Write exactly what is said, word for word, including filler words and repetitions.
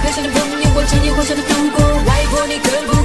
可笑的朋友，我千年幻想的度过，外婆你可不